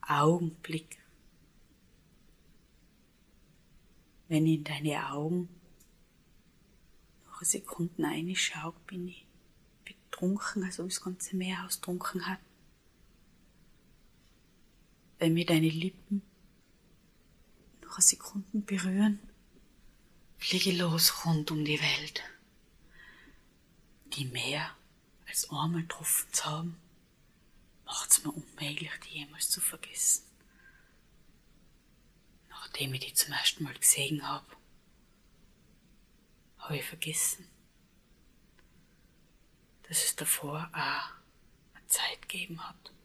Augenblick. Wenn ich in deine Augen noch eine Sekunde reinschaue, bin ich betrunken, also das ganze Meer austrunken hat. Wenn mir deine Lippen noch eine Sekunde berühren, fliege ich los rund um die Welt. Die mehr als einmal getroffen zu haben, macht's mir unmöglich, die jemals zu vergessen. Nachdem ich die zum ersten Mal gesehen habe ich vergessen, dass es davor auch eine Zeit gegeben hat.